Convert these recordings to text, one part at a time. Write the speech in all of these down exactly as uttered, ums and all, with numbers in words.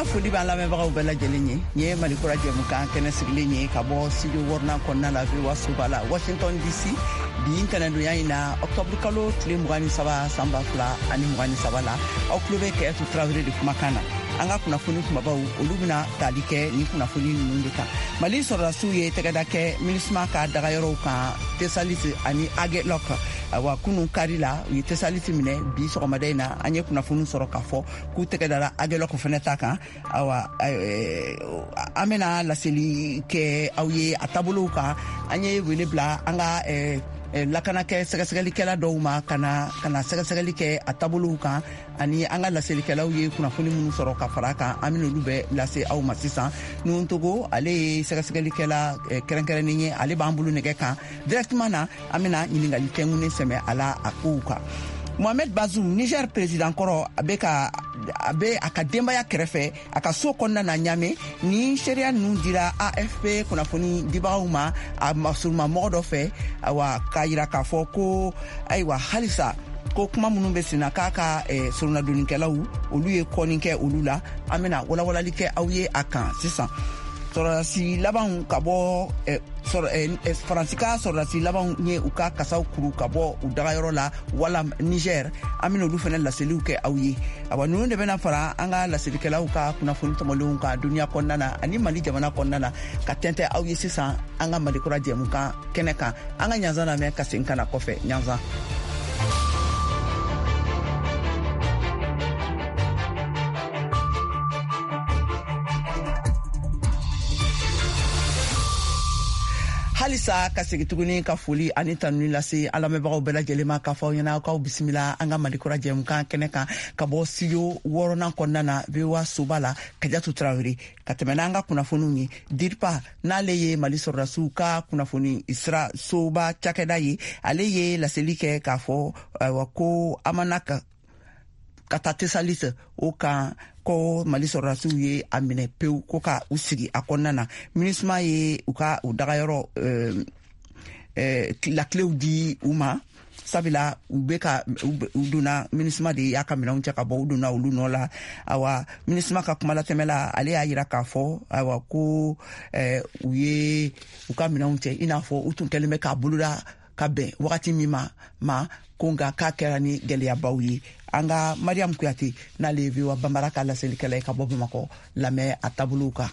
foli b'a lamɛnbagaw bɛɛ lajɛlen ye nin ye Mali kura jɛmukan kɛnɛ sigilen ye ka bɔ studio wɔrɔnan kɔnɔna la V O A Soba la Washington D C bi ntɛnɛndonya in na octobre kalo tile mugan ni saba san ba fila ani mugan ni saba la aw tulo bɛ Kɛyɛtu Tarawele de kumakan na an ka kunnafoni kumabaw olu bɛna tali kɛ ni kunnafoni ninnu de kan. Mali sɔrɔdasiw ye tɛgɛda kɛ MINUSMA ka dagayɔrɔw kan Tesalite ani Agelok awa kunu kari la u ye Tesalite minɛ bi sɔgɔmada in na an ye kunnafoni sɔrɔ k'a fɔ k'u tɛgɛdara Agelok fɛnɛ ta kan awa an bɛna laseli kɛ aw ye a taabolow kan an ye wele bila an ka lakanakɛ sɛgɛsɛgɛlikɛla dɔw ma kana kana sɛgɛsɛgɛli kɛ a taabolow kan ani an ka laselikɛlaw ye kunnafoni minnu sɔrɔ ka fara kan an bɛna olu bɛɛ lase aw ma sisan. Nuntogo ale ye sɛgɛsɛgɛlikɛla kɛrɛnkɛrɛnnen ye ale b'an bolo nɛgɛ kan directement na an bɛna ɲininkali tɛŋunen sɛmɛ a la a kow kan. Mohamed Bazoum, Niger président kɔrɔ a bɛ ka a bɛ a ka denbaya kɛrɛfɛ a ka so kɔnɔna na ɲame ni sariya ninnu dira A F P kunnafoni dibagaw ma a masuruma mɔgɔ dɔ fɛ awa k'a yira k'a fɔ ko ayiwa halisa ko kuma minnu bɛ senna k'a ka surunadonnikɛlaw olu ye kɔni kɛ olu la an bɛna walawalali kɛ aw ye a kan sisan. Sɔrɔdasi labanw ka bɔ Faransi ka sɔrɔdasi labanw ye u ka kasaw kuru ka bɔ u dagayɔrɔ la wala Niger an bɛna olu fana laseliw kɛ aw ye. Awa ninnu de bɛna fara an ka laselikɛlaw ka kunnafoni tɔmɔlenw ka duniya kɔnɔna na ani Mali jamana kɔnɔna na ka tɛntɛn aw ye sisan an ka Mali kura jɛmukan kɛnɛ kan. An ka ɲanzan lamɛn ka segin ka na kɔfɛ ɲanzan. Halisa ka segi tuguni ka foli ani tanuni lase an lamɛnbagaw bɛɛ lajɛlen ma k'a fɔ aw ɲɛna k'aw bisimila an ka Mali kura jɛmukan kɛnɛ kan ka bɔ studio wɔɔrɔnan kɔnɔna na V O A Soba la Kɛyɛtu Tarawele ka tɛmɛ n'an ka kunnafoniw ye. DIRPA n'ale ye Mali sɔrɔdasiw ka kunnafoni sira soba cakɛda ye ale ye laseli kɛ k'a fɔ ko amana ka ka taa Tesalite o kan ko Mali sɔrɔdasiw ye a minɛ pewu ko ka u sigi a kɔnɔna na. MINUSMA ye u ka u dagayɔrɔ lakilew di u ma sabula u bɛ ka u donna MINUSMA de y'a ka minɛnw cɛ ka bɔ u donna olu nɔ la. Awa MINUSMA ka kumalatɛmɛ la ale y'a yira k'a fɔ awa ko u ye u ka minɛnw cɛ i n'a fɔ u tun kɛlen bɛ k'a boloda ka bɛn wagati min ma ma ko nka k'a kɛra ni gɛlɛyabaw ye. An ka Mariam Kuyate n'ale ye V O A Banbara ka laselikɛla ye ka bɔ Bamakɔ lamɛn a taabolow kan.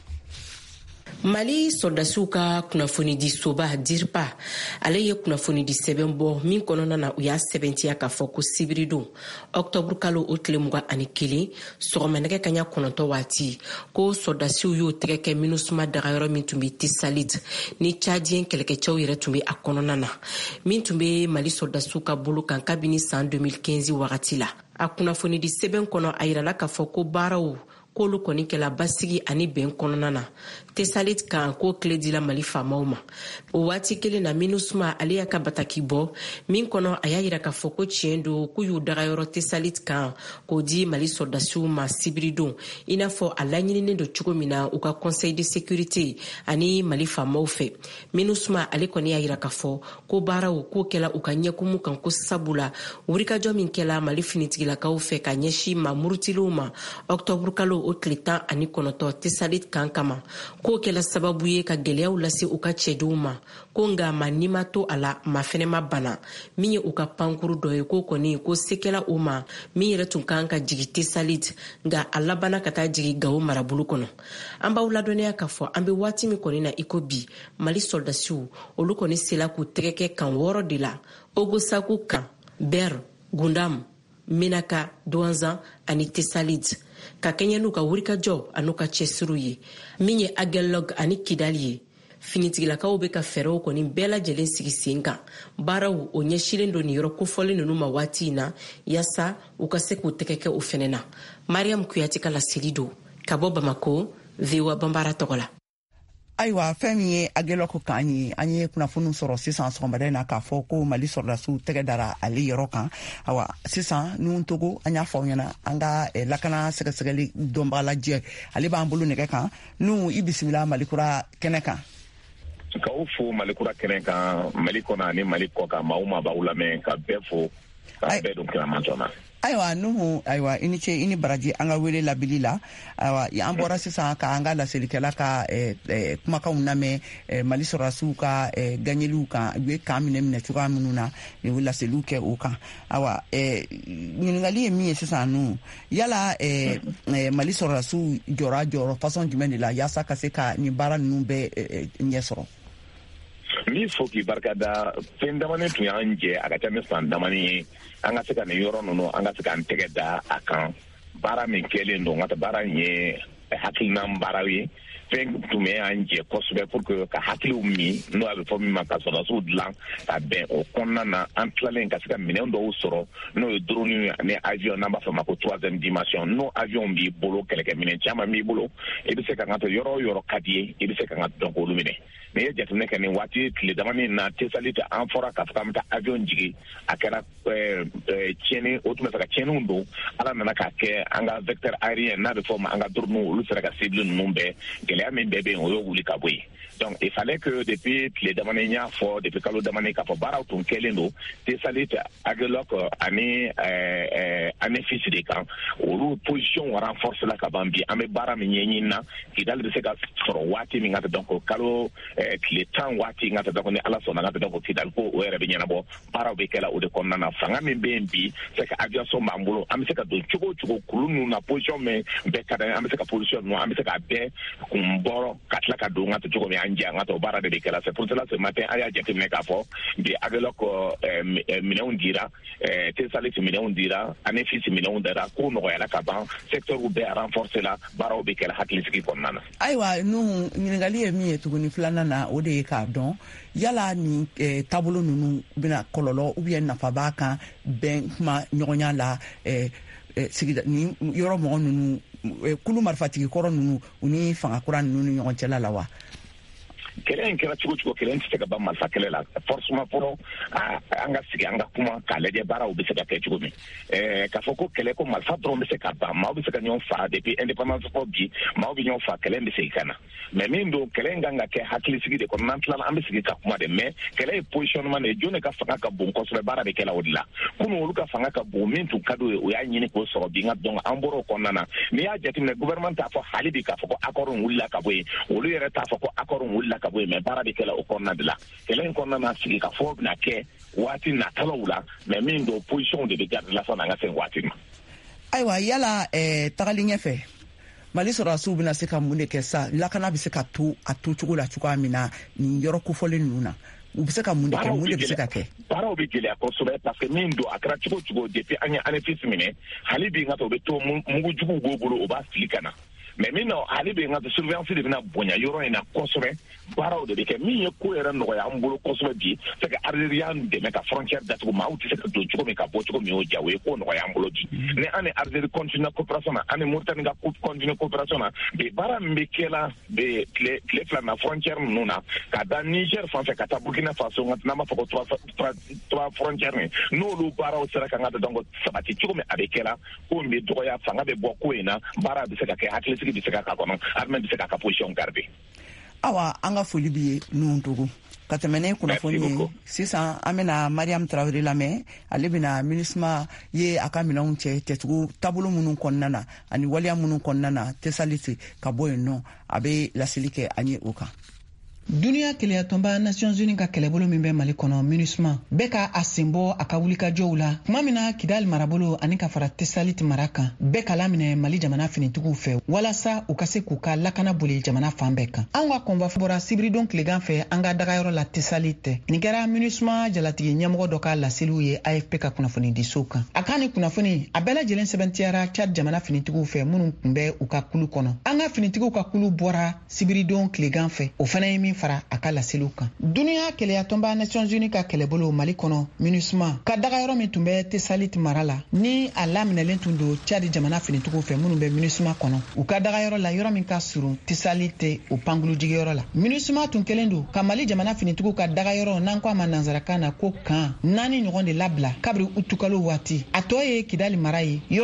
Mali sɔrɔdasiw ka kunnafoni di soba DIRPA ale ye kunnafoni di sɛbɛn bɔ min kɔnɔna na u y'a sɛbɛntiya k'a fɔ ko sibiri don octobre kalo o tile mugan ani kelen sɔgɔmɛnɛgɛ kaɲa kɔnɔntɔn waati ko sɔrɔdasiw y'o tɛgɛ kɛ MINUSMA dagayɔrɔ min tun bɛ Tesalite ni Tchadien kɛlɛkɛcɛw yɛrɛ tun bɛ a kɔnɔna na min tun bɛ Mali sɔrɔdasiw ka bolo kan kabini san deux mille quinze wagati la. A kunnafoni di sɛbɛn kɔnɔ a yirala k'a fɔ ko baaraw k'olu kɔni kɛla basigi ani bɛn kɔnɔna na Tesalite kan ko tile dila Mali faamaw ma. O waati kelen na MINUSMA ale y'a ka bataki bɔ min kɔnɔ a y'a yira k'a fɔ ko tiɲɛ don k'u y'u dagayɔrɔ Tesalite kan k'o di Mali sɔrɔdasiw ma sibiri don i n'a fɔ a laɲininen don cogo min na u ka conseil de sécurité ani Mali faamaw fɛ. MINUSMA ale kɔni y'a yira k'a fɔ ko baaraw k'o kɛla u ka ɲɛkumu kan ko sabula wurikajɔ min kɛla Mali finitigilakaw fɛ ka ɲɛsin ma murutilenw ma octobre kalo o tile tan ani kɔnɔntɔn Tesalite kan kama k'o kɛla sababu ye ka gɛlɛyaw lase u ka cɛdenw ma ko nga ma ni ma to a la ma fɛnɛ ma bana min ye u ka pankuru dɔ ye ko kɔni ko sekɛla u ma min yɛrɛ tun kan ka jigi Tesalite nga a labana ka taa jigi Gawo marabolo kɔnɔ. An b'aw ladɔnniya k'a fɔ an bɛ waati min kɔni na i ko bi Mali sɔrɔdasiw olu kɔni sela k'u tɛgɛ kɛ kan wɔɔrɔ de la Ogosagu kan Ber Gundam Menaka Douanzan ani Tesalite ka kɛɲɛ n'u ka wurikajɔ an'u ka cɛsiriw ye min ye Agelog ani Kidali ye. Finitigilakaw bɛ ka fɛɛrɛw kɔni bɛɛ lajɛlen sigi sen kan baaraw o ɲɛsilen don nin yɔrɔ kofɔlen ninnu ma waati in na yaasa u ka se k'u tɛgɛ kɛ o fɛnɛ na. Mariam Kuyate ka laseli don ka bɔ Bamako V O A Banbara tɔgɔ la. Ayiwa fɛn min ye Agelok kan ye an ye kunnafoni sɔrɔ sisan sɔgɔmada in na k'a fɔ ko Mali sɔrɔdasiw tɛgɛ dara ale yɔrɔ kan. Awa sisan ni Togo an y'a fɔ aw ɲɛna an ka lakana sɛgɛsɛgɛli dɔnbagalajɛ ale b'an bolo nɛgɛ kan n'u i bisimila Mali kura kɛnɛ kan. K'aw fo Mali kura kɛnɛ kan Mali kɔnɔ ani Mali kɔ kan maaw ma b'aw lamɛn ka bɛɛ fo ka bɛɛ don kiraman joona. Aywa nuhu aywa ini ce ini baraji an ga wele labili la aywa ya an bɔra sisan ka an ga laselikɛla ka kumakanw lamɛn Mali sɔrɔdasiw ka gagnéliw kan u ye kan minɛ minɛ cogoya minnu na u ye laseliw kɛ o kan aywa ɲininkali ye min ye sisan nu yala Mali sɔrɔdasiw jɔra jɔyɔrɔ façon jumɛn de la yaasa ka se ka nin baara ninnu bɛɛ ɲɛ sɔrɔ. Min fo k'i barikada fɛn damani tun y'an jɛ a ka ca ni san damani ye an ka se ka nin yɔrɔ ninnu an ka se k'an tɛgɛ da a kan baara min kɛlen don n ka baara in ye hakilinan baaraw ye fɛn tun bɛ y'an jɛ kosɛbɛ pour que ka hakiliw min n'o a bɛ fɔ min ma ka sɔrɔdasiw dilan ka bɛn o kɔnɔna na an tilalen ka se ka minɛn dɔw sɔrɔ n'o ye drone ni avion n'an b'a fɔ ma ko troisième dimension n'o avion b'i bolo kɛlɛkɛminɛn caman b'i bolo i bɛ se ka n ka to yɔrɔ o yɔrɔ ka di ye i bɛ se ka n ka dɔn k'olu minɛ n'i ye jateminɛ kɛ nin waati tile damani na tesali tɛ an fɔra k'a fɔ k'an bɛ taa avion jigi a kɛra tiɲɛni o tun bɛ fɛ ka tiɲɛniw don ala nana k'a kɛ an ka vecteur aérien n'a bɛ fɔ ma an ka drone olu sera ka cible ninnu bɛɛ gɛlɛya min bɛɛ bɛ yen o y'o wuli ka bɔ yen donc il fallait que depuis tile damani n y'a fɔ depuis kalo damani k'a fɔ baaraw tun kɛlen don tesali tɛ Ageloc ani ANEFIS de kan olu position renforce la ka ban bi an bɛ baara min ɲɛɲini na Kidali bɛ se ka sɔrɔ waati min ka donc kalo tile tan waati n ka donc ni ala sɔnna n ka donc Kidali ko o yɛrɛ bɛ ɲɛnabɔ baaraw bɛ kɛla o de kɔnɔna na fanga min bɛ yen bi c'est que aviation b'an bolo an bɛ se ka don cogo o cogo kulu ninnu na position min bɛɛ ka d'an ye an bɛ se ka position ninnu an bɛ se ka bɛɛ kun bɔrɔ ka tila ka don n ka to cogo min an jɛ an ka to baara de bɛ kɛla c'est pour cela ce matin an y'a jateminɛ k'a fɔ bi Ageloc minɛnw dira Tesalit minɛnw dira ANEFIS minɛnw dira ko nɔgɔyala ka ban secteur bɛɛ renforcer la baaraw bɛ kɛla hakilisigi kɔnɔna na. Ayiwa nuhu ɲininkali ye min ye tuguni filanan na o de ye k'a dɔn yala ni taabolo ninnu bɛna kɔlɔlɔ ou bien nafa b'a kan bɛn kuma ɲɔgɔnya la sigida ni yɔrɔ mɔgɔ ninnu kulu marifatigi kɔrɔ ninnu u ni fanga kura ninnu ni ɲɔgɔn cɛla la wa. Kɛlɛ in kɛra cogo cogo kɛlɛ in tɛ se ka ban marifa kɛlɛ la forcément fɔlɔ an ka sigi an ka kuma k'a lajɛ baaraw bɛ se ka kɛ cogo min k'a fɔ ko kɛlɛ ko marifa dɔrɔn bɛ se ka ban maaw bɛ se ka ɲɔgɔn fa depuis indépendance fɔ bi maaw bɛ ɲɔgɔn fa kɛlɛ in bɛ segin ka na mais min don kɛlɛ in kan ka kɛ hakilisigi de kɔnɔ n'an tilala an bɛ sigi ka kuma de mais kɛlɛ ye positionnement de ye jɔn de ka fanga ka bon kosɛbɛ baara bɛ kɛla o de la kunun olu ka fanga ka bon min tun ka d'u ye o y'a ɲini k'o sɔrɔ bi nka donc an bɔra o kɔnɔna na n'i y'a jateminɛ gouvernement t'a fɔ hali bi k'a fɔ ko accord wulila ka bɔ yen olu yɛrɛ t'a fɔ ko accord wulila ka bɔ yen mais baara bɛ kɛla o kɔnɔna de la kɛlɛ in kɔnɔna na sigi ka fɔ bɛna kɛ waati natalaw la mais min don position de bɛ garde la sɔnni an ka se waati ma. Ayiwa yala tagali ɲɛfɛ Mali sɔrɔdasiw bɛna se ka mun de kɛ sa lakana bɛ se ka to a to cogo la cogoya min na nin yɔrɔ kofɔlen ninnu na u bɛ se ka mun de kɛ mun de bɛ se ka kɛ. Baaraw bɛ gɛlɛya kosɛbɛ parce que min don a kɛra cogo cogo depuis an ye ANEFIS minɛ hali bi n ka to o bɛ to mugujuguw b'o bolo o b'a fili ka na. mais min na hali bɛ n ka surveillance de bɛna bonya yɔrɔ in na kosɛbɛ baaraw de bɛ kɛ min ye ko yɛrɛ nɔgɔya an bolo kosɛbɛ bi c'est que Algérie y'an dɛmɛ ka frontière datugu maaw tɛ se ka don cogo min ka bɔ cogo min y'o diya o ye ko nɔgɔya an bolo bi ni an ni Algérie continue coopération na an ni Mauritanie ka continue coopération na bi baara min bɛ kɛla bɛ tile tile fila na frontière ninnu na ka da Niger fan fɛ ka taa Burkina Faso n'an b'a fɔ ko trois trois frontières ni n'olu baaraw sera ka n ka donc sabati cogo min a bɛ kɛla ko min bɛ dɔgɔya fanga bɛ bɔ ko in na baara bɛ se ka kɛ hakilisigi bɛ se ka k'a kɔnɔ armée bɛ se k'a ka position garder. Awa an ka foli b'i ye nuhu togo ka tɛmɛ ne kunnafoni ye sisan an bɛna Mariam Traoré lamɛn ale bɛna MINUSMA ye a ka minɛnw cɛ cɛcogo taabolo minnu kɔnɔna na ani waleya minnu kɔnɔna na Tesalit ka bɔ yen nɔ a bɛ laseli kɛ an ye o kan. Duniya keleyatɔnba Nations Unies ka kɛlɛbolo min bɛ Mali kɔnɔ MINUSMA bɛɛ ka a sen bɔ a ka wulikajɔw la tuma min na Kidali marabolo ani ka fara Tesalit mara kan bɛɛ ka laminɛ Mali jamana finitigiw fɛ walasa u ka se k'u ka lakana boli jamana fan bɛɛ kan. An ka kɔnba bɔra sibiridon tilegan fɛ an ka dagayɔrɔ la Tesalit nin kɛra MINUSMA jalatigi ɲɛmɔgɔ dɔ ka laseliw ye A F P ka kunnafoni di sow kan. A kan ni kunnafoni a bɛɛ lajɛlen sɛbɛntiyara Tchad jamana finitigiw fɛ minnu tun bɛ u ka kulu kɔnɔ. An ka finitigiw ka kulu bɔra sibiridon tilegan fɛ o fana ye min fara a ka laseliw kan. Duniya keleyatɔnba Nations Unies ka kɛlɛbolo Mali kɔnɔ MINUSMA ka dagayɔrɔ min tun bɛ Tesalit mara la ni a laminɛlen tun don Tchad jamana finitigiw fɛ minnu bɛ MINUSMA kɔnɔ u ka dagayɔrɔ la yɔrɔ min ka surun Tesalit o pangolujigiyɔrɔ la. MINUSMA tun kelen don ka Mali jamana finitigiw ka dagayɔrɔ n'an ko a ma nanzarakan na ko kan naani ɲɔgɔn de labila kabiri utukalo waati a tɔ ye Kidali mara ye